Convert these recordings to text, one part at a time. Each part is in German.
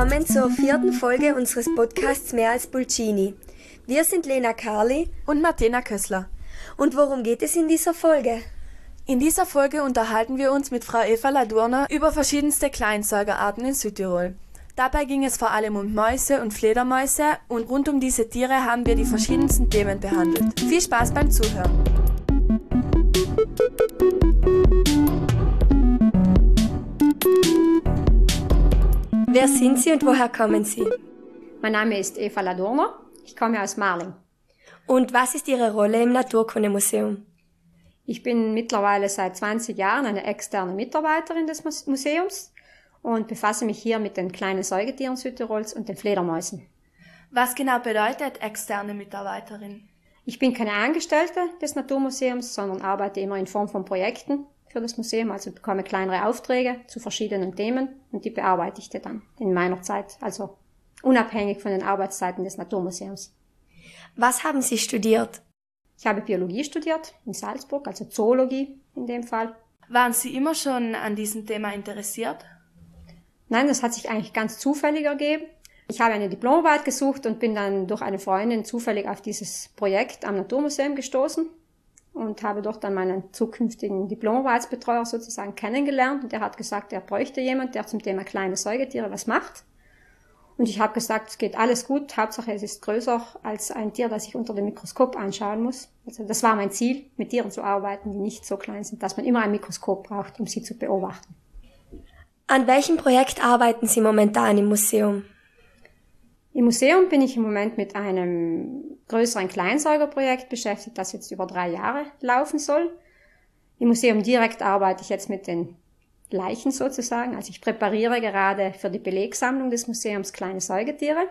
willkommen zur 4. Folge unseres Podcasts Mehr als Pulcini. Wir sind Lena Karli und Martina Kössler. Und worum geht es in dieser Folge? In dieser Folge unterhalten wir uns mit Frau Eva Ladurner über verschiedenste Kleinsäugerarten in Südtirol. Dabei ging es vor allem um Mäuse und Fledermäuse und rund um diese Tiere haben wir die verschiedensten Themen behandelt. Viel Spaß beim Zuhören! Wer sind Sie und woher kommen Sie? Mein Name ist Eva Ladurner, ich komme aus Marling. Und was ist Ihre Rolle im Naturkundemuseum? Ich bin mittlerweile seit 20 Jahren eine externe Mitarbeiterin des Museums und befasse mich hier mit den kleinen Säugetieren Südtirols und den Fledermäusen. Was genau bedeutet externe Mitarbeiterin? Ich bin keine Angestellte des Naturmuseums, sondern arbeite immer in Form von Projekten für das Museum, also bekomme kleinere Aufträge zu verschiedenen Themen und die bearbeite ich dann in meiner Zeit, also unabhängig von den Arbeitszeiten des Naturmuseums. Was haben Sie studiert? Ich habe Biologie studiert in Salzburg, also Zoologie in dem Fall. Waren Sie immer schon an diesem Thema interessiert? Nein, das hat sich eigentlich ganz zufällig ergeben. Ich habe eine Diplomarbeit gesucht und bin dann durch eine Freundin zufällig auf dieses Projekt am Naturmuseum gestoßen und habe dort dann meinen zukünftigen Diplomarbeitsbetreuer sozusagen kennengelernt. Und der hat gesagt, er bräuchte jemand, der zum Thema kleine Säugetiere was macht. Und ich habe gesagt, es geht alles gut, Hauptsache es ist größer als ein Tier, das ich unter dem Mikroskop anschauen muss. Also das war mein Ziel, mit Tieren zu arbeiten, die nicht so klein sind, dass man immer ein Mikroskop braucht, um sie zu beobachten. An welchem Projekt arbeiten Sie momentan im Museum? Im Museum bin ich im Moment mit einem größeren Kleinsäugerprojekt beschäftigt, das jetzt über 3 Jahre laufen soll. Im Museum direkt arbeite ich jetzt mit den Leichen sozusagen. Also ich präpariere gerade für die Belegsammlung des Museums kleine Säugetiere.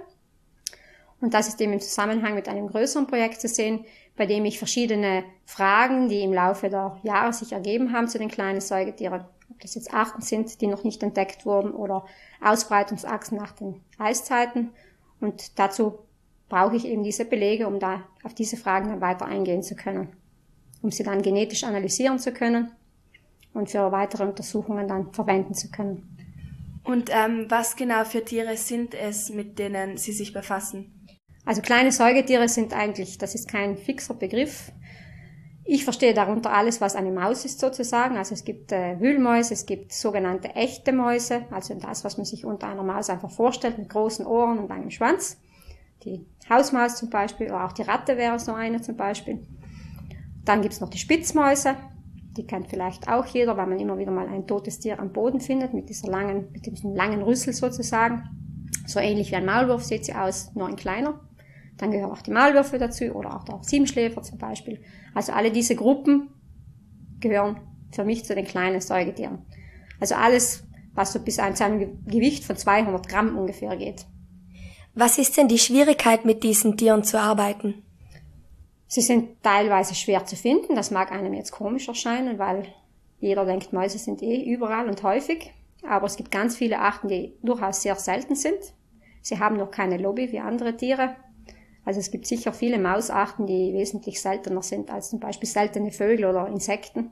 Und das ist eben im Zusammenhang mit einem größeren Projekt zu sehen, bei dem ich verschiedene Fragen, die im Laufe der Jahre sich ergeben haben zu den kleinen Säugetieren, ob das jetzt Arten sind, die noch nicht entdeckt wurden oder Ausbreitungsachsen nach den Eiszeiten. Und dazu brauche ich eben diese Belege, um da auf diese Fragen dann weiter eingehen zu können, um sie dann genetisch analysieren zu können und für weitere Untersuchungen dann verwenden zu können. Und was genau für Tiere sind es, mit denen Sie sich befassen? Also kleine Säugetiere sind eigentlich, das ist kein fixer Begriff. Ich verstehe darunter alles, was eine Maus ist sozusagen. Also es gibt Wühlmäuse, es gibt sogenannte echte Mäuse, also das, was man sich unter einer Maus einfach vorstellt, mit großen Ohren und einem Schwanz. Die Hausmaus zum Beispiel, oder auch die Ratte wäre so eine zum Beispiel. Dann gibt's noch die Spitzmäuse, die kennt vielleicht auch jeder, weil man immer wieder mal ein totes Tier am Boden findet, mit diesem langen Rüssel sozusagen. So ähnlich wie ein Maulwurf sieht sie aus, nur ein kleiner. Dann gehören auch die Maulwürfe dazu oder auch der Siebenschläfer zum Beispiel. Also alle diese Gruppen gehören für mich zu den kleinen Säugetieren. Also alles, was so bis zu einem Gewicht von 200 Gramm ungefähr geht. Was ist denn die Schwierigkeit, mit diesen Tieren zu arbeiten? Sie sind teilweise schwer zu finden. Das mag einem jetzt komisch erscheinen, weil jeder denkt, Mäuse sind überall und häufig. Aber es gibt ganz viele Arten, die durchaus sehr selten sind. Sie haben noch keine Lobby wie andere Tiere. Also es gibt sicher viele Mausarten, die wesentlich seltener sind als zum Beispiel seltene Vögel oder Insekten.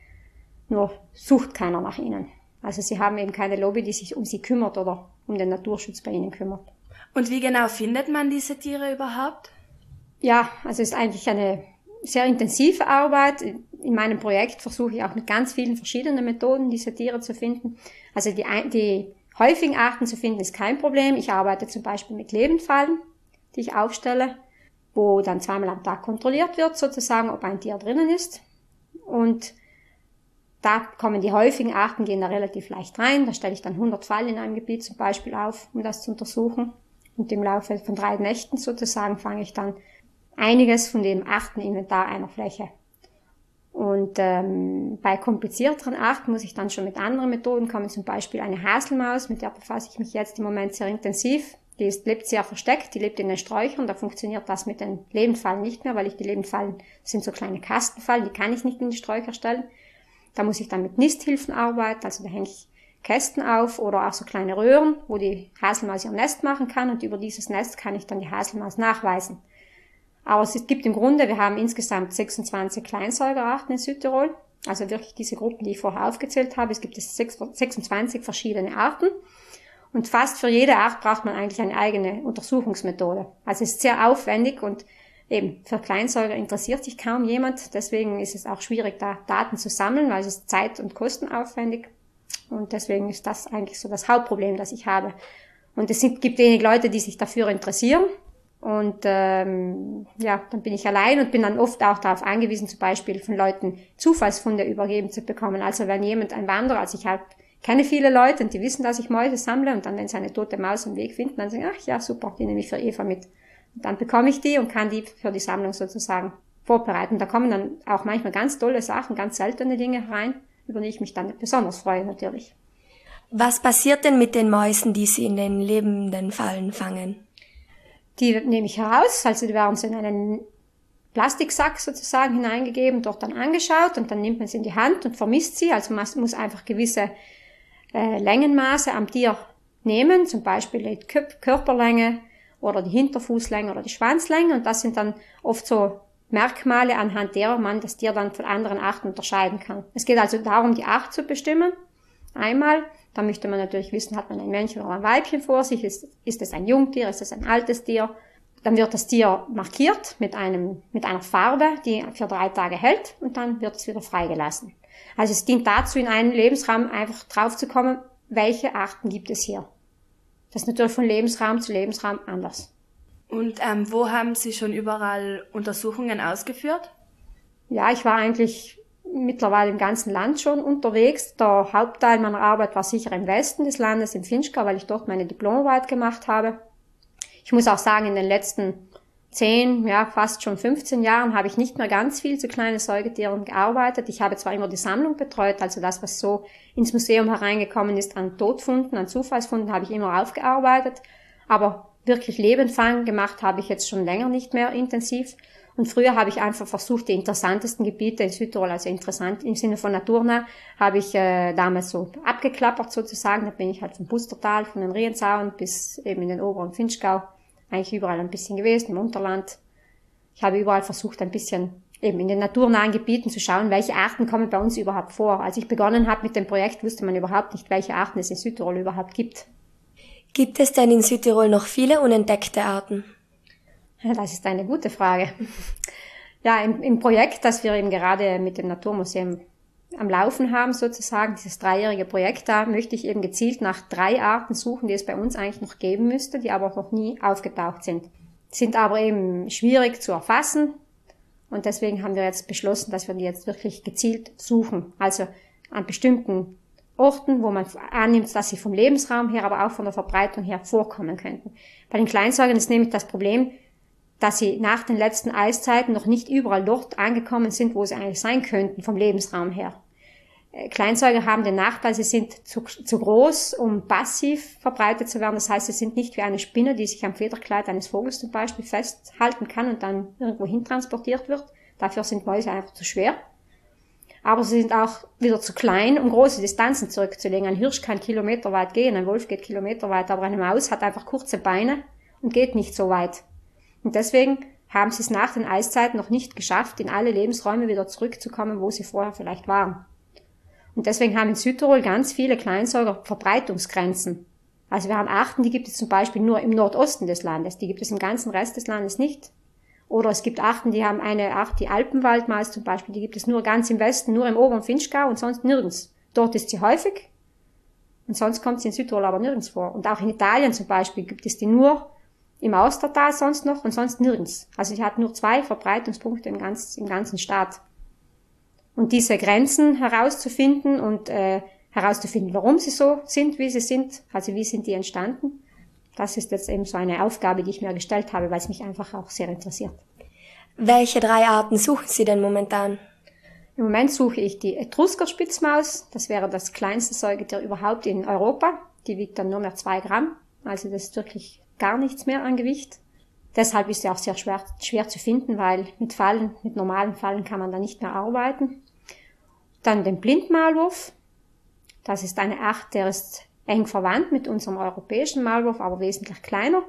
Nur sucht keiner nach ihnen. Also sie haben eben keine Lobby, die sich um sie kümmert oder um den Naturschutz bei ihnen kümmert. Und wie genau findet man diese Tiere überhaupt? Ja, also es ist eigentlich eine sehr intensive Arbeit. In meinem Projekt versuche ich auch mit ganz vielen verschiedenen Methoden, diese Tiere zu finden. Also die häufigen Arten zu finden ist kein Problem. Ich arbeite zum Beispiel mit Lebendfallen, die ich aufstelle, wo dann 2-mal am Tag kontrolliert wird, sozusagen, ob ein Tier drinnen ist. Und da kommen die häufigen Arten, gehen da relativ leicht rein. Da stelle ich dann 100 Fallen in einem Gebiet zum Beispiel auf, um das zu untersuchen. Und im Laufe von 3 Nächten sozusagen fange ich dann einiges von dem Arteninventar einer Fläche. Und bei komplizierteren Arten muss ich dann schon mit anderen Methoden kommen, zum Beispiel eine Haselmaus, mit der befasse ich mich jetzt im Moment sehr intensiv. Die lebt sehr versteckt, die lebt in den Sträuchern, da funktioniert das mit den Lebendfallen nicht mehr, weil die Lebendfallen sind so kleine Kastenfallen, die kann ich nicht in die Sträucher stellen. Da muss ich dann mit Nisthilfen arbeiten, also da hänge ich Kästen auf oder auch so kleine Röhren, wo die Haselmaus ihr Nest machen kann und über dieses Nest kann ich dann die Haselmaus nachweisen. Aber es gibt im Grunde, wir haben insgesamt 26 Kleinsäugerarten in Südtirol, also wirklich diese Gruppen, die ich vorher aufgezählt habe, es gibt 26 verschiedene Arten. Und fast für jede Art braucht man eigentlich eine eigene Untersuchungsmethode. Also es ist sehr aufwendig und eben für Kleinsäuger interessiert sich kaum jemand. Deswegen ist es auch schwierig, da Daten zu sammeln, weil es ist zeit- und kostenaufwendig. Und deswegen ist das eigentlich so das Hauptproblem, das ich habe. Und es gibt wenig Leute, die sich dafür interessieren. Und dann bin ich allein und bin dann oft auch darauf angewiesen, zum Beispiel von Leuten Zufallsfunde übergeben zu bekommen. Also wenn jemand, ein Wanderer, also ich kenne viele Leute und die wissen, dass ich Mäuse sammle und dann, wenn sie eine tote Maus am Weg finden, dann sagen, ach ja, super, die nehme ich für Eva mit. Und dann bekomme ich die und kann die für die Sammlung sozusagen vorbereiten. Da kommen dann auch manchmal ganz tolle Sachen, ganz seltene Dinge rein, über die ich mich dann besonders freue natürlich. Was passiert denn mit den Mäusen, die Sie in den lebenden Fallen fangen? Die nehme ich heraus, also die werden so in einen Plastiksack sozusagen hineingegeben, dort dann angeschaut und dann nimmt man sie in die Hand und vermisst sie. Also man muss einfach gewisse Längenmaße am Tier nehmen, zum Beispiel die Körperlänge oder die Hinterfußlänge oder die Schwanzlänge, und das sind dann oft so Merkmale, anhand derer man das Tier dann von anderen Arten unterscheiden kann. Es geht also darum, die Art zu bestimmen. Einmal, dann möchte man natürlich wissen, hat man ein Männchen oder ein Weibchen vor sich, ist es ein Jungtier, ist es ein altes Tier. Dann wird das Tier markiert mit einer Farbe, die für 3 Tage hält, und dann wird es wieder freigelassen. Also es dient dazu, in einen Lebensraum einfach drauf zu kommen, welche Arten gibt es hier. Das ist natürlich von Lebensraum zu Lebensraum anders. Und wo haben Sie schon überall Untersuchungen ausgeführt? Ja, ich war eigentlich mittlerweile im ganzen Land schon unterwegs. Der Hauptteil meiner Arbeit war sicher im Westen des Landes, im Finchgau, weil ich dort meine Diplomarbeit gemacht habe. Ich muss auch sagen, in den letzten 10, fast schon 15 Jahren habe ich nicht mehr ganz viel zu kleinen Säugetieren gearbeitet. Ich habe zwar immer die Sammlung betreut, also das, was so ins Museum hereingekommen ist an Todfunden, an Zufallsfunden, habe ich immer aufgearbeitet. Aber wirklich Lebendfang gemacht habe ich jetzt schon länger nicht mehr intensiv. Und früher habe ich einfach versucht, die interessantesten Gebiete in Südtirol, also interessant im Sinne von naturnah, habe ich damals so abgeklappert sozusagen. Da bin ich halt vom Pustertal, von den Rienzaun bis eben in den oberen Finchgau, eigentlich überall ein bisschen gewesen, im Unterland. Ich habe überall versucht, ein bisschen eben in den naturnahen Gebieten zu schauen, welche Arten kommen bei uns überhaupt vor. Als ich begonnen habe mit dem Projekt, wusste man überhaupt nicht, welche Arten es in Südtirol überhaupt gibt. Gibt es denn in Südtirol noch viele unentdeckte Arten? Das ist eine gute Frage. Ja, im Projekt, das wir eben gerade mit dem Naturmuseum am Laufen haben, sozusagen, dieses 3-jährige Projekt, da möchte ich eben gezielt nach 3 Arten suchen, die es bei uns eigentlich noch geben müsste, die aber noch nie aufgetaucht sind. Sind aber eben schwierig zu erfassen, und deswegen haben wir jetzt beschlossen, dass wir die jetzt wirklich gezielt suchen. Also an bestimmten Orten, wo man annimmt, dass sie vom Lebensraum her, aber auch von der Verbreitung her vorkommen könnten. Bei den Kleinsäugern ist nämlich das Problem, dass sie nach den letzten Eiszeiten noch nicht überall dort angekommen sind, wo sie eigentlich sein könnten, vom Lebensraum her. Kleinsäuger haben den Nachteil, sie sind zu groß, um passiv verbreitet zu werden. Das heißt, sie sind nicht wie eine Spinne, die sich am Federkleid eines Vogels zum Beispiel festhalten kann und dann irgendwo hin transportiert wird. Dafür sind Mäuse einfach zu schwer. Aber sie sind auch wieder zu klein, um große Distanzen zurückzulegen. Ein Hirsch kann kilometerweit gehen, ein Wolf geht kilometerweit, aber eine Maus hat einfach kurze Beine und geht nicht so weit. Und deswegen haben sie es nach den Eiszeiten noch nicht geschafft, in alle Lebensräume wieder zurückzukommen, wo sie vorher vielleicht waren. Und deswegen haben in Südtirol ganz viele Kleinsäuger Verbreitungsgrenzen. Also wir haben Arten, die gibt es zum Beispiel nur im Nordosten des Landes, die gibt es im ganzen Rest des Landes nicht. Oder es gibt Arten, die haben eine Art, die Alpenwaldmaus zum Beispiel, die gibt es nur ganz im Westen, nur im oberen Finchgau und sonst nirgends. Dort ist sie häufig und sonst kommt sie in Südtirol aber nirgends vor. Und auch in Italien zum Beispiel gibt es die nur im Austertal sonst noch und sonst nirgends. Also sie hat nur 2 Verbreitungspunkte im ganzen Staat. Und diese Grenzen herauszufinden und herauszufinden, warum sie so sind, wie sie sind, also wie sind die entstanden, das ist jetzt eben so eine Aufgabe, die ich mir gestellt habe, weil es mich einfach auch sehr interessiert. Welche 3 Arten suchen Sie denn momentan? Im Moment suche ich die Etruskerspitzmaus. Das wäre das kleinste Säugetier überhaupt in Europa. Die wiegt dann nur mehr 2 Gramm. Also das ist wirklich gar nichts mehr an Gewicht. Deshalb ist sie auch sehr schwer zu finden, weil mit normalen Fallen kann man da nicht mehr arbeiten. Dann den Blindmaulwurf. Das ist eine Art, der ist eng verwandt mit unserem europäischen Maulwurf, aber wesentlich kleiner.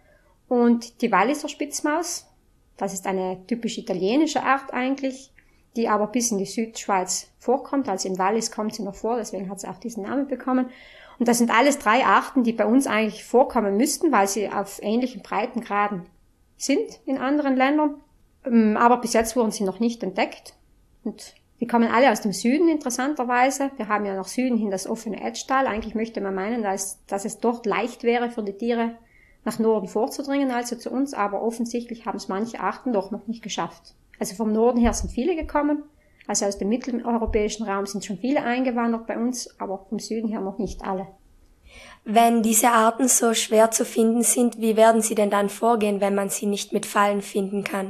Und die Walliser Spitzmaus. Das ist eine typisch italienische Art eigentlich, die aber bis in die Südschweiz vorkommt. Also im Wallis kommt sie noch vor, deswegen hat sie auch diesen Namen bekommen. Und das sind alles 3 Arten, die bei uns eigentlich vorkommen müssten, weil sie auf ähnlichen Breitengraden sind in anderen Ländern. Aber bis jetzt wurden sie noch nicht entdeckt. Und die kommen alle aus dem Süden, interessanterweise. Wir haben ja nach Süden hin das offene Edgetal. Eigentlich möchte man meinen, dass es dort leicht wäre für die Tiere, nach Norden vorzudringen, also zu uns. Aber offensichtlich haben es manche Arten doch noch nicht geschafft. Also vom Norden her sind viele gekommen. Also aus dem mitteleuropäischen Raum sind schon viele eingewandert bei uns, aber vom Süden her noch nicht alle. Wenn diese Arten so schwer zu finden sind, wie werden Sie denn dann vorgehen, wenn man sie nicht mit Fallen finden kann?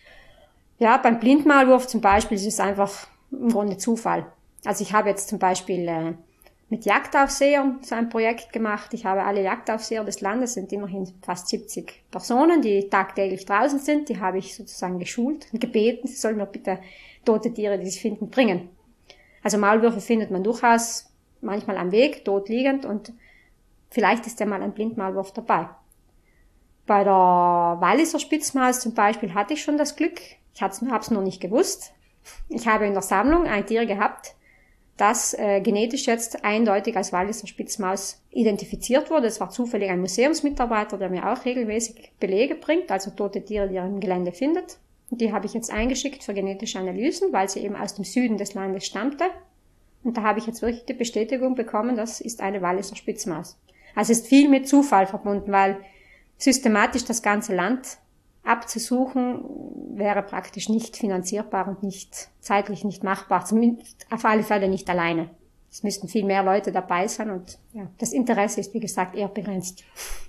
Ja, beim Blindmaulwurf zum Beispiel ist es einfach im Grunde Zufall. Also ich habe jetzt zum Beispiel mit Jagdaufsehern so ein Projekt gemacht. Ich habe alle Jagdaufseher des Landes, sind immerhin fast 70 Personen, die tagtäglich draußen sind. Die habe ich sozusagen geschult und gebeten, sie sollen mir bitte tote Tiere, die sie finden, bringen. Also Maulwürfe findet man durchaus manchmal am Weg, tot liegend, und vielleicht ist ja mal ein Blindmaulwurf dabei. Bei der Walliser Spitzmaus zum Beispiel hatte ich schon das Glück. Ich habe es noch nicht gewusst. Ich habe in der Sammlung ein Tier gehabt, das genetisch jetzt eindeutig als Walliser Spitzmaus identifiziert wurde. Es war zufällig ein Museumsmitarbeiter, der mir auch regelmäßig Belege bringt, also tote Tiere, die er im Gelände findet. Und die habe ich jetzt eingeschickt für genetische Analysen, weil sie eben aus dem Süden des Landes stammte. Und da habe ich jetzt wirklich die Bestätigung bekommen, das ist eine Walliser Spitzmaus. Also es ist viel mit Zufall verbunden, weil systematisch das ganze Land abzusuchen wäre praktisch nicht finanzierbar und nicht zeitlich nicht machbar. Zumindest auf alle Fälle nicht alleine. Es müssten viel mehr Leute dabei sein und ja, das Interesse ist, wie gesagt, eher begrenzt.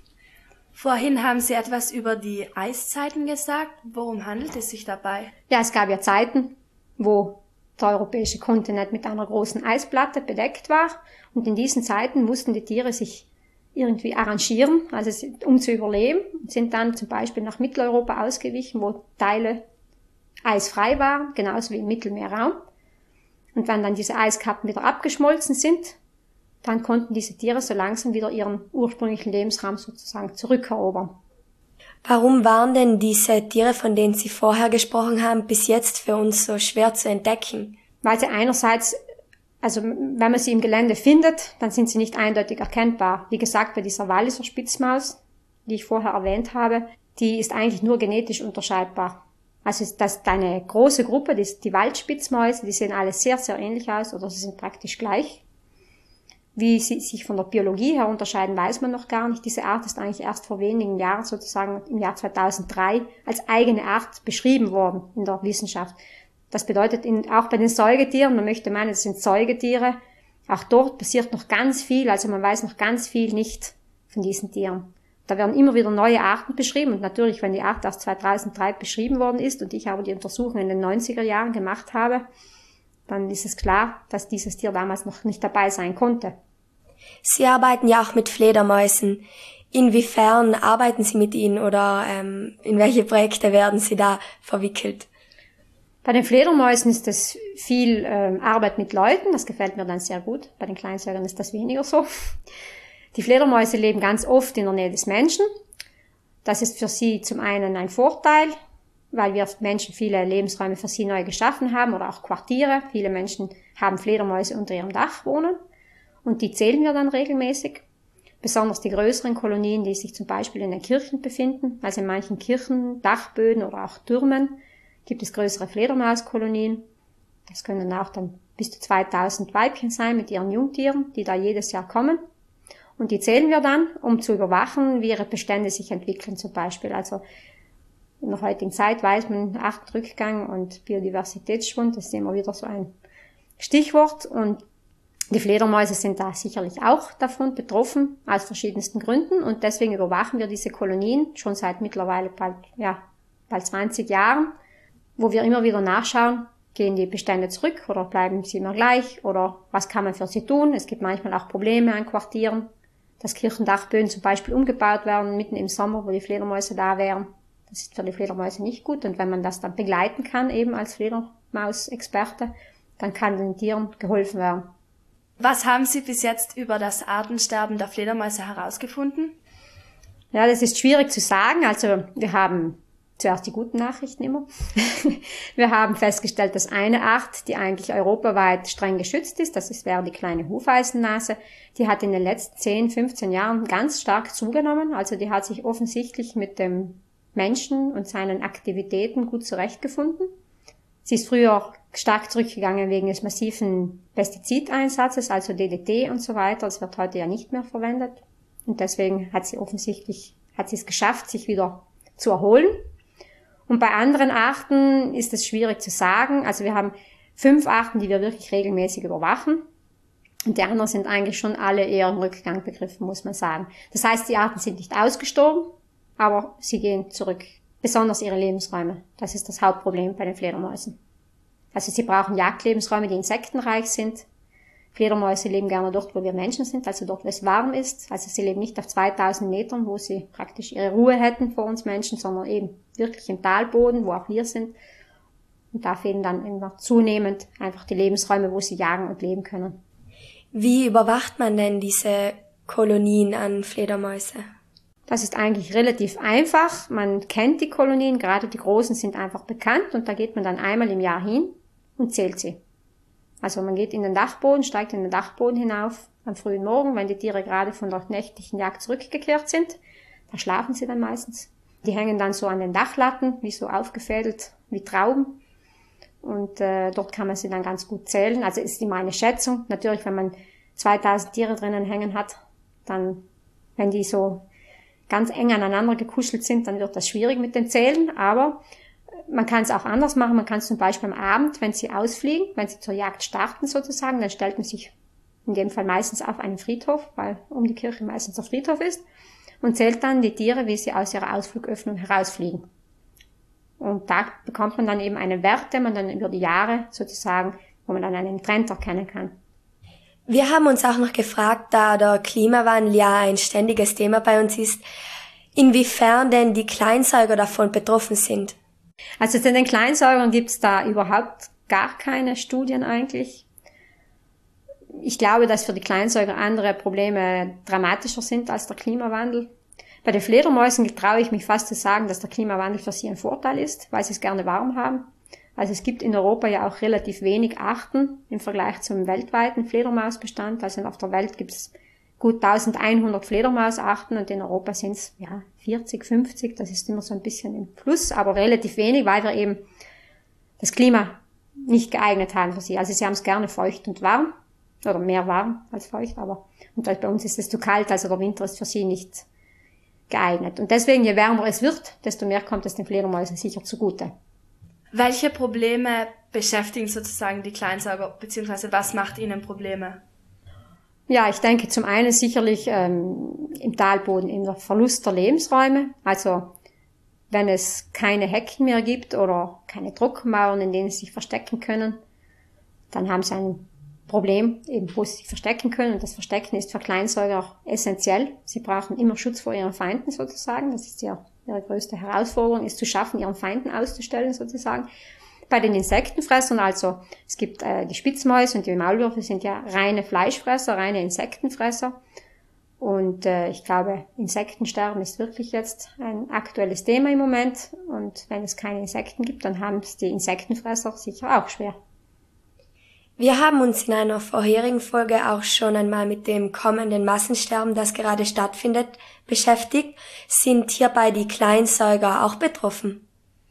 Vorhin haben Sie etwas über die Eiszeiten gesagt. Worum handelt es sich dabei? Ja, es gab ja Zeiten, wo der europäische Kontinent mit einer großen Eisplatte bedeckt war. Und in diesen Zeiten mussten die Tiere sich irgendwie arrangieren, also um zu überleben, sind dann zum Beispiel nach Mitteleuropa ausgewichen, wo Teile eisfrei waren, genauso wie im Mittelmeerraum. Und wenn dann diese Eiskappen wieder abgeschmolzen sind, dann konnten diese Tiere so langsam wieder ihren ursprünglichen Lebensraum sozusagen zurückerobern. Warum waren denn diese Tiere, von denen Sie vorher gesprochen haben, bis jetzt für uns so schwer zu entdecken? Weil sie einerseits, also wenn man sie im Gelände findet, dann sind sie nicht eindeutig erkennbar. Wie gesagt, bei dieser Walliser Spitzmaus, die ich vorher erwähnt habe, die ist eigentlich nur genetisch unterscheidbar. Also das ist eine große Gruppe, die Waldspitzmäuse, die sehen alle sehr, sehr ähnlich aus oder sie sind praktisch gleich. Wie sie sich von der Biologie her unterscheiden, weiß man noch gar nicht. Diese Art ist eigentlich erst vor wenigen Jahren, sozusagen im Jahr 2003, als eigene Art beschrieben worden in der Wissenschaft. Das bedeutet, auch bei den Säugetieren, man möchte meinen, es sind Säugetiere, auch dort passiert noch ganz viel, also man weiß noch ganz viel nicht von diesen Tieren. Da werden immer wieder neue Arten beschrieben und natürlich, wenn die Art erst 2003 beschrieben worden ist und ich aber die Untersuchung in den 90er Jahren gemacht habe, dann ist es klar, dass dieses Tier damals noch nicht dabei sein konnte. Sie arbeiten ja auch mit Fledermäusen. Inwiefern arbeiten Sie mit ihnen oder in welche Projekte werden Sie da verwickelt? Bei den Fledermäusen ist es viel Arbeit mit Leuten, das gefällt mir dann sehr gut. Bei den Kleinsäugern ist das weniger so. Die Fledermäuse leben ganz oft in der Nähe des Menschen. Das ist für sie zum einen ein Vorteil, weil wir Menschen viele Lebensräume für sie neu geschaffen haben oder auch Quartiere. Viele Menschen haben Fledermäuse unter ihrem Dach wohnen und die zählen wir dann regelmäßig. Besonders die größeren Kolonien, die sich zum Beispiel in den Kirchen befinden, also in manchen Kirchen, Dachböden oder auch Türmen, gibt es größere Fledermauskolonien. Das können auch dann bis zu 2000 Weibchen sein mit ihren Jungtieren, die da jedes Jahr kommen. Und die zählen wir dann, um zu überwachen, wie ihre Bestände sich entwickeln zum Beispiel. Also in der heutigen Zeit weiß man, Artenrückgang und Biodiversitätsschwund, das ist immer wieder so ein Stichwort. Und die Fledermäuse sind da sicherlich auch davon betroffen, aus verschiedensten Gründen. Und deswegen überwachen wir diese Kolonien schon seit mittlerweile bald 20 Jahren, wo wir immer wieder nachschauen, gehen die Bestände zurück oder bleiben sie immer gleich oder was kann man für sie tun. Es gibt manchmal auch Probleme an Quartieren, dass Kirchendachböden zum Beispiel umgebaut werden, mitten im Sommer, wo die Fledermäuse da wären. Das ist für die Fledermäuse nicht gut. Und wenn man das dann begleiten kann, eben als Fledermausexperte, dann kann den Tieren geholfen werden. Was haben Sie bis jetzt über das Artensterben der Fledermäuse herausgefunden? Ja, das ist schwierig zu sagen. Also wir haben Zuerst die guten Nachrichten immer. Wir haben festgestellt, dass eine Art, die eigentlich europaweit streng geschützt ist, wäre die kleine Hufeisennase, die hat in den letzten 10, 15 Jahren ganz stark zugenommen. Also die hat sich offensichtlich mit dem Menschen und seinen Aktivitäten gut zurechtgefunden. Sie ist früher stark zurückgegangen wegen des massiven Pestizideinsatzes, also DDT und so weiter. Das wird heute ja nicht mehr verwendet. Und deswegen hat sie es geschafft, sich wieder zu erholen. Und bei anderen Arten ist es schwierig zu sagen. Also wir haben 5 Arten, die wir wirklich regelmäßig überwachen. Und die anderen sind eigentlich schon alle eher im Rückgang begriffen, muss man sagen. Das heißt, die Arten sind nicht ausgestorben, aber sie gehen zurück. Besonders ihre Lebensräume. Das ist das Hauptproblem bei den Fledermäusen. Also sie brauchen Jagdlebensräume, die insektenreich sind. Fledermäuse leben gerne dort, wo wir Menschen sind, also dort, wo es warm ist. Also sie leben nicht auf 2000 Metern, wo sie praktisch ihre Ruhe hätten vor uns Menschen, sondern eben wirklich im Talboden, wo auch wir sind. Und da fehlen dann immer zunehmend einfach die Lebensräume, wo sie jagen und leben können. Wie überwacht man denn diese Kolonien an Fledermäuse? Das ist eigentlich relativ einfach. Man kennt die Kolonien, gerade die großen sind einfach bekannt und da geht man dann einmal im Jahr hin und zählt sie. Also man geht in den Dachboden, steigt in den Dachboden hinauf am frühen Morgen, wenn die Tiere gerade von der nächtlichen Jagd zurückgekehrt sind. Da schlafen sie dann meistens. Die hängen dann so an den Dachlatten, wie so aufgefädelt, wie Trauben. Und dort kann man sie dann ganz gut zählen. Also ist immer eine Schätzung. Natürlich, wenn man 2000 Tiere drinnen hängen hat, dann, wenn die so ganz eng aneinander gekuschelt sind, dann wird das schwierig mit dem Zählen. Aber man kann es auch anders machen. Man kann es zum Beispiel am Abend, wenn sie ausfliegen, wenn sie zur Jagd starten sozusagen, dann stellt man sich in dem Fall meistens auf einen Friedhof, weil um die Kirche meistens der Friedhof ist, und zählt dann die Tiere, wie sie aus ihrer Ausflugöffnung herausfliegen. Und da bekommt man dann eben einen Wert, den man dann über die Jahre sozusagen, wo man dann einen Trend erkennen kann. Wir haben uns auch noch gefragt, da der Klimawandel ja ein ständiges Thema bei uns ist, inwiefern denn die Kleinsäuger davon betroffen sind. Also zu den Kleinsäugern gibt's da überhaupt gar keine Studien eigentlich. Ich glaube, dass für die Kleinsäuger andere Probleme dramatischer sind als der Klimawandel. Bei den Fledermäusen traue ich mich fast zu sagen, dass der Klimawandel für sie ein Vorteil ist, weil sie es gerne warm haben. Also es gibt in Europa ja auch relativ wenig Arten im Vergleich zum weltweiten Fledermausbestand. Also auf der Welt gibt es gut 1100 Fledermausarten und in Europa sind es 40, 50. Das ist immer so ein bisschen im Fluss, aber relativ wenig, weil wir eben das Klima nicht geeignet haben für sie. Also sie haben es gerne feucht und warm oder mehr warm als feucht, aber und bei uns ist es zu kalt, also der Winter ist für sie nicht geeignet. Und deswegen, je wärmer es wird, desto mehr kommt es den Fledermäusen sicher zugute. Welche Probleme beschäftigen sozusagen die Kleinsäuger, beziehungsweise was macht ihnen Probleme? Ja, ich denke zum einen sicherlich im Talboden in der Verlust der Lebensräume. Also wenn es keine Hecken mehr gibt oder keine Trockenmauern, in denen sie sich verstecken können, dann haben sie ein Problem, eben wo sie sich verstecken können. Und das Verstecken ist für Kleinsäuger auch essentiell. Sie brauchen immer Schutz vor ihren Feinden sozusagen. Das ist ihre größte Herausforderung, ist zu schaffen, ihren Feinden auszustellen sozusagen. Bei den Insektenfressern, also es gibt die Spitzmäuse und die Maulwürfe sind ja reine Fleischfresser, reine Insektenfresser. Und ich glaube, Insektensterben ist wirklich jetzt ein aktuelles Thema im Moment. Und wenn es keine Insekten gibt, dann haben es die Insektenfresser sicher auch schwer. Wir haben uns in einer vorherigen Folge auch schon einmal mit dem kommenden Massensterben, das gerade stattfindet, beschäftigt. Sind hierbei die Kleinsäuger auch betroffen?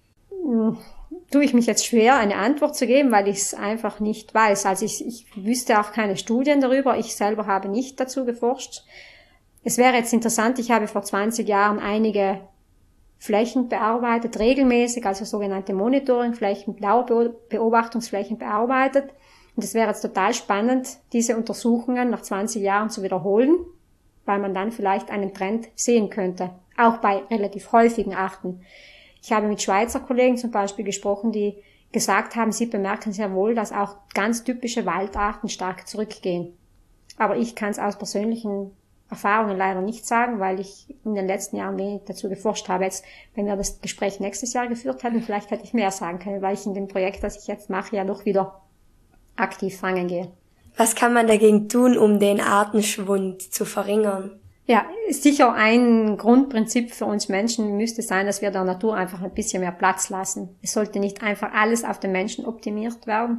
Tue ich mich jetzt schwer, eine Antwort zu geben, weil ich es einfach nicht weiß. Also ich wüsste auch keine Studien darüber. Ich selber habe nicht dazu geforscht. Es wäre jetzt interessant, ich habe vor 20 Jahren einige Flächen bearbeitet, regelmäßig, also sogenannte Monitoringflächen, Dauerbeobachtungsflächen bearbeitet. Und es wäre jetzt total spannend, diese Untersuchungen nach 20 Jahren zu wiederholen, weil man dann vielleicht einen Trend sehen könnte, auch bei relativ häufigen Arten. Ich habe mit Schweizer Kollegen zum Beispiel gesprochen, die gesagt haben, sie bemerken sehr wohl, dass auch ganz typische Waldarten stark zurückgehen. Aber ich kann es aus persönlichen Erfahrungen leider nicht sagen, weil ich in den letzten Jahren wenig dazu geforscht habe. Jetzt, wenn wir das Gespräch nächstes Jahr geführt hätten, vielleicht hätte ich mehr sagen können, weil ich in dem Projekt, das ich jetzt mache, ja doch wieder aktiv fangen gehe. Was kann man dagegen tun, um den Artenschwund zu verringern? Ja, sicher ein Grundprinzip für uns Menschen müsste sein, dass wir der Natur einfach ein bisschen mehr Platz lassen. Es sollte nicht einfach alles auf den Menschen optimiert werden.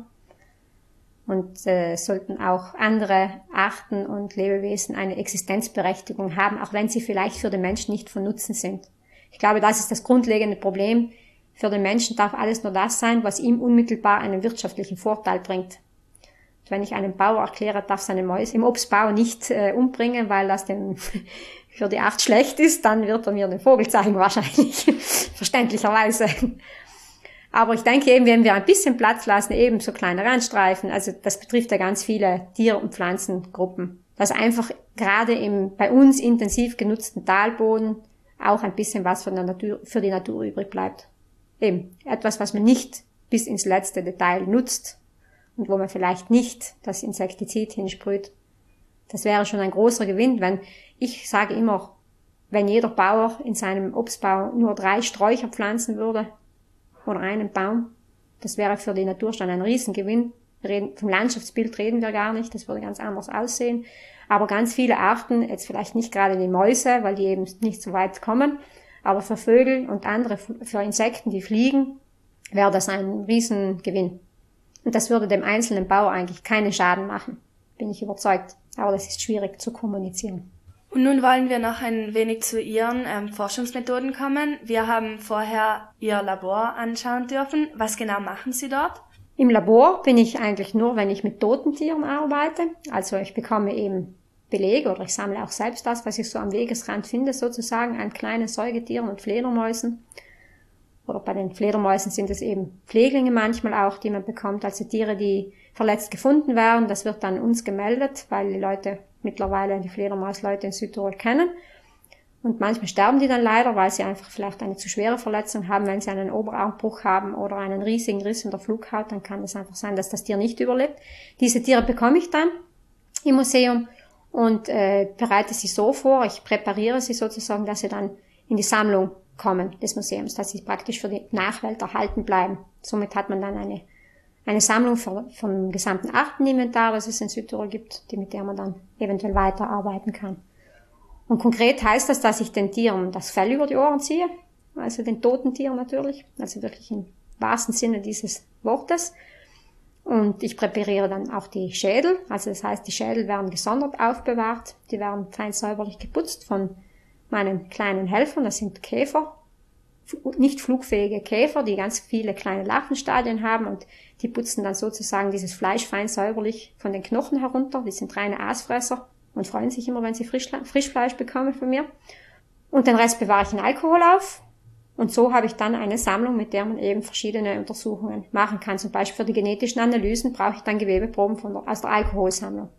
Und sollten auch andere Arten und Lebewesen eine Existenzberechtigung haben, auch wenn sie vielleicht für den Menschen nicht von Nutzen sind. Ich glaube, das ist das grundlegende Problem. Für den Menschen darf alles nur das sein, was ihm unmittelbar einen wirtschaftlichen Vorteil bringt. Und wenn ich einem Bauer erkläre, darf seine Mäuse im Obstbau nicht umbringen, weil das dem für die Art schlecht ist, dann wird er mir den Vogel zeigen wahrscheinlich, verständlicherweise. Aber ich denke eben, wenn wir ein bisschen Platz lassen, eben so kleine Randstreifen, also das betrifft ja ganz viele Tier- und Pflanzengruppen, dass einfach gerade im bei uns intensiv genutzten Talboden auch ein bisschen was von der Natur, für die Natur übrig bleibt. Eben etwas, was man nicht bis ins letzte Detail nutzt und wo man vielleicht nicht das Insektizid hinsprüht. Das wäre schon ein großer Gewinn, wenn, ich sage immer, wenn jeder Bauer in seinem Obstbau nur 3 Sträucher pflanzen würde, oder einen Baum. Das wäre für die Natur schon ein Riesengewinn. Vom Landschaftsbild reden wir gar nicht, das würde ganz anders aussehen. Aber ganz viele Arten, jetzt vielleicht nicht gerade die Mäuse, weil die eben nicht so weit kommen, aber für Vögel und andere, für Insekten, die fliegen, wäre das ein Riesengewinn. Und das würde dem einzelnen Bauer eigentlich keinen Schaden machen, bin ich überzeugt. Aber das ist schwierig zu kommunizieren. Und nun wollen wir noch ein wenig zu Ihren Forschungsmethoden kommen. Wir haben vorher Ihr Labor anschauen dürfen. Was genau machen Sie dort? Im Labor bin ich eigentlich nur, wenn ich mit toten Tieren arbeite. Also ich bekomme eben Belege oder ich sammle auch selbst das, was ich so am Wegesrand finde, sozusagen an kleinen Säugetieren und Fledermäusen. Oder bei den Fledermäusen sind es eben Pfleglinge manchmal auch, die man bekommt, also Tiere, die verletzt gefunden werden. Das wird dann uns gemeldet, weil die Leute mittlerweile die Fledermausleute in Südtirol kennen. Und manchmal sterben die dann leider, weil sie einfach vielleicht eine zu schwere Verletzung haben. Wenn sie einen Oberarmbruch haben oder einen riesigen Riss in der Flughaut, dann kann es einfach sein, dass das Tier nicht überlebt. Diese Tiere bekomme ich dann im Museum und bereite sie so vor, ich präpariere sie sozusagen, dass sie dann in die Sammlung kommen des Museums, dass sie praktisch für die Nachwelt erhalten bleiben. Somit hat man dann eine Sammlung vom gesamten Arteninventar, das es in Südtirol gibt, mit der man dann eventuell weiterarbeiten kann. Und konkret heißt das, dass ich den Tieren das Fell über die Ohren ziehe, also den toten Tieren natürlich, also wirklich im wahrsten Sinne dieses Wortes. Und ich präpariere dann auch die Schädel, also das heißt, die Schädel werden gesondert aufbewahrt, die werden fein säuberlich geputzt von meinen kleinen Helfern, das sind Käfer, nicht flugfähige Käfer, die ganz viele kleine Larvenstadien haben und die putzen dann sozusagen dieses Fleisch fein säuberlich von den Knochen herunter. Die sind reine Aasfresser und freuen sich immer, wenn sie Frischfleisch bekommen von mir. Und den Rest bewahre ich in Alkohol auf. Und so habe ich dann eine Sammlung, mit der man eben verschiedene Untersuchungen machen kann. Zum Beispiel für die genetischen Analysen brauche ich dann Gewebeproben aus der Alkoholsammlung.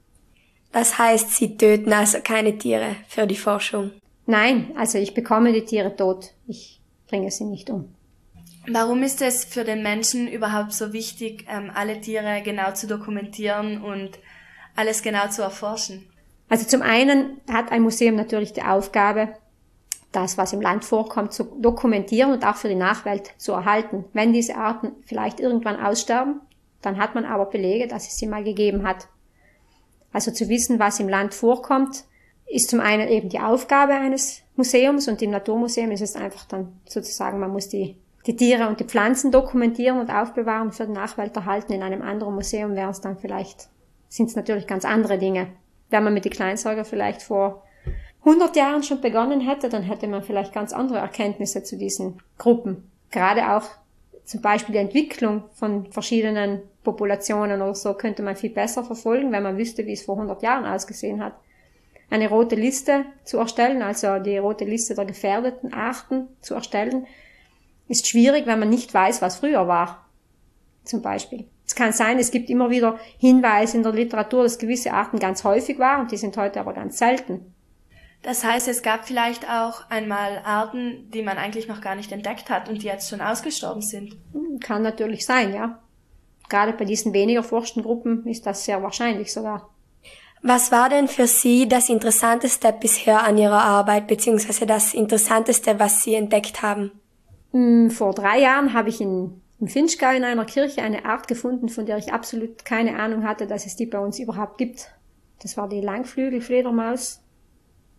Das heißt, Sie töten also keine Tiere für die Forschung? Nein, also ich bekomme die Tiere tot. Ich bringe sie nicht um. Warum ist es für den Menschen überhaupt so wichtig, alle Tiere genau zu dokumentieren und alles genau zu erforschen? Also zum einen hat ein Museum natürlich die Aufgabe, das, was im Land vorkommt, zu dokumentieren und auch für die Nachwelt zu erhalten. Wenn diese Arten vielleicht irgendwann aussterben, dann hat man aber Belege, dass es sie mal gegeben hat. Also zu wissen, was im Land vorkommt, ist zum einen eben die Aufgabe eines Museums und im Naturmuseum ist es einfach dann sozusagen, man muss die Tiere und die Pflanzen dokumentieren und aufbewahren, für die Nachwelt erhalten. In einem anderen Museum wäre es dann vielleicht, sind es natürlich ganz andere Dinge. Wenn man mit den Kleinsäugern vielleicht vor 100 Jahren schon begonnen hätte, dann hätte man vielleicht ganz andere Erkenntnisse zu diesen Gruppen. Gerade auch zum Beispiel die Entwicklung von verschiedenen Populationen oder so könnte man viel besser verfolgen, wenn man wüsste, wie es vor 100 Jahren ausgesehen hat. Eine rote Liste zu erstellen, also die rote Liste der gefährdeten Arten zu erstellen, ist schwierig, wenn man nicht weiß, was früher war. Zum Beispiel. Es kann sein, es gibt immer wieder Hinweise in der Literatur, dass gewisse Arten ganz häufig waren und die sind heute aber ganz selten. Das heißt, es gab vielleicht auch einmal Arten, die man eigentlich noch gar nicht entdeckt hat und die jetzt schon ausgestorben sind. Kann natürlich sein, ja. Gerade bei diesen weniger erforschten Gruppen ist das sehr wahrscheinlich sogar. Was war denn für Sie das Interessanteste bisher an Ihrer Arbeit, beziehungsweise das Interessanteste, was Sie entdeckt haben? Vor 3 Jahren habe ich im Finchgau in einer Kirche eine Art gefunden, von der ich absolut keine Ahnung hatte, dass es die bei uns überhaupt gibt. Das war die Langflügelfledermaus.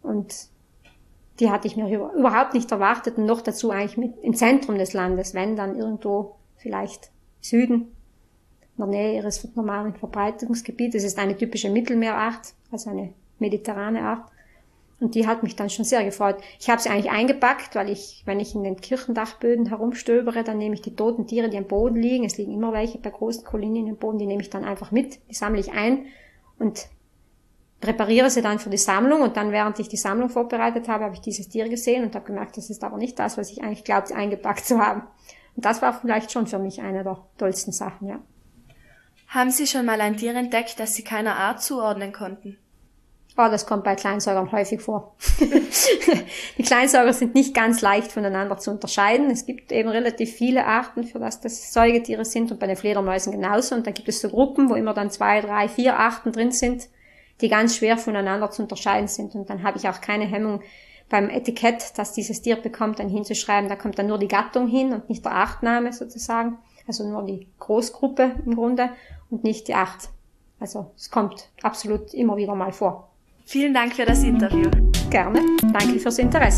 Und die hatte ich mir überhaupt nicht erwartet und noch dazu eigentlich mit im Zentrum des Landes, wenn dann irgendwo vielleicht Süden, in der Nähe ihres normalen Verbreitungsgebietes. Es ist eine typische Mittelmeerart, also eine mediterrane Art. Und die hat mich dann schon sehr gefreut. Ich habe sie eigentlich eingepackt, weil wenn ich in den Kirchendachböden herumstöbere, dann nehme ich die toten Tiere, die am Boden liegen. Es liegen immer welche bei großen Kolonien im Boden, die nehme ich dann einfach mit. Die sammle ich ein und präpariere sie dann für die Sammlung. Und dann, während ich die Sammlung vorbereitet habe, habe ich dieses Tier gesehen und habe gemerkt, das ist aber nicht das, was ich eigentlich glaubte, eingepackt zu haben. Und das war vielleicht schon für mich eine der tollsten Sachen, ja. Haben Sie schon mal ein Tier entdeckt, das Sie keiner Art zuordnen konnten? Oh, das kommt bei Kleinsäugern häufig vor. Die Kleinsäuger sind nicht ganz leicht voneinander zu unterscheiden. Es gibt eben relativ viele Arten, für das Säugetiere sind, und bei den Fledermäusen genauso. Und da gibt es so Gruppen, wo immer dann 2, 3, 4 Arten drin sind, die ganz schwer voneinander zu unterscheiden sind. Und dann habe ich auch keine Hemmung beim Etikett, das dieses Tier bekommt, dann hinzuschreiben, da kommt dann nur die Gattung hin und nicht der Artname sozusagen. Also nur die Großgruppe im Grunde und nicht die Art. Also es kommt absolut immer wieder mal vor. Vielen Dank für das Interview. Gerne. Danke fürs Interesse.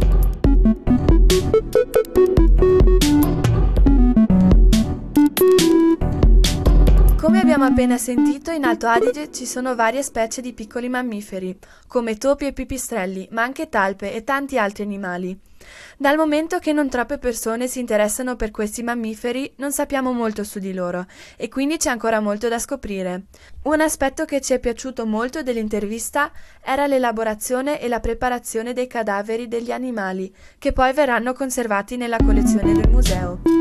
Come abbiamo appena sentito, in Alto Adige ci sono varie specie di piccoli mammiferi, come topi e pipistrelli, ma anche talpe e tanti altri animali. Dal momento che non troppe persone si interessano per questi mammiferi, non sappiamo molto su di loro e quindi c'è ancora molto da scoprire. Un aspetto che ci è piaciuto molto dell'intervista era l'elaborazione e la preparazione dei cadaveri degli animali, che poi verranno conservati nella collezione del museo.